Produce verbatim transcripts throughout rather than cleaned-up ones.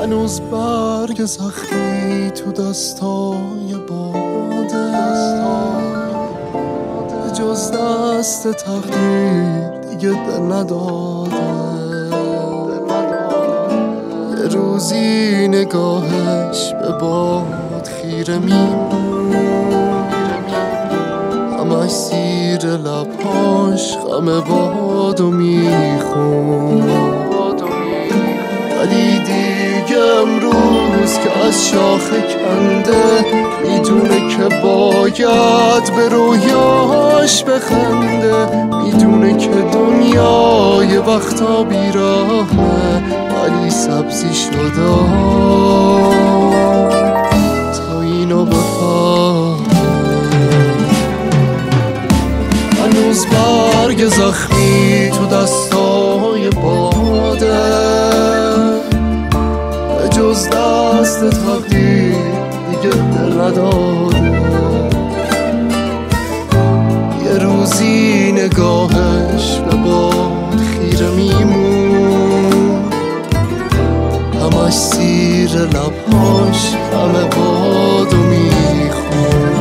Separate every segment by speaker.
Speaker 1: هنوز برگ زخمی تو دستای باده، به جز دست تقدیر دیگه دل نداده. یه روزی نگاهش به باد خیره میمون، همش زیر لبهاش غم بادو میخون. ولی دیگه امروز که از شاخه کنده، میدونه که باید به رویاش بخنده. میدونه که دنیا یه وقتا بیراهه، ولی سبزی شده تا اینو بفهمه. هنوز برگ زخمی تو دستای باده، به جز دست تقدیر دیگه دل نداده. یه روزی نگاهش به باد خیره میمون، همش زیر لبهاش همه بادو میخون.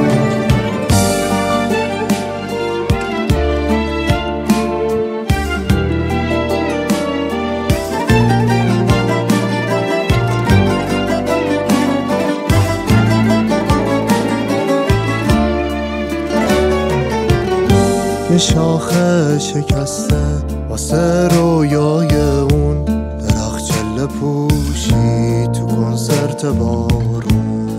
Speaker 1: یه شاخه شکسته واسه رویای اون، درخت جله پوشی تو کنسرت بارون.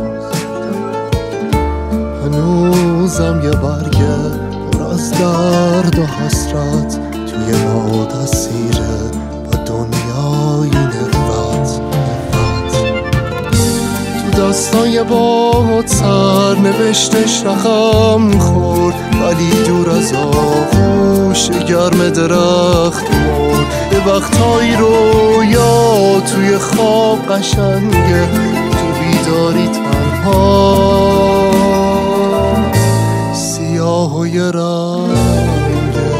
Speaker 1: هنوزم یه برگه پر از درد و حسرت توی باد اسیره با دنیای نفرت. تو دستای باد سر نوشتش رقم خورد، ولی دور از آغوش گرم درخت مرد. یه وقتایی رویا توی خواب قشنگه، تو بیداری تنها سیاه و یه رنگه.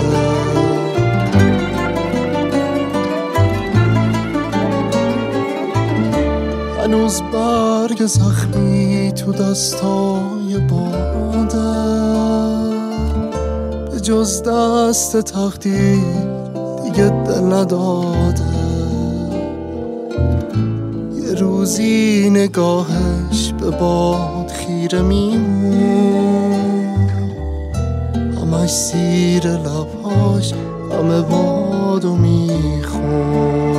Speaker 1: هنوز برگ زخمی تو دستای باده، به جز دست تقدیر دیگه دل نداده. یه روزی نگاهش به باد خیره میمون، همش زیر لبهاش غم بادو میخون.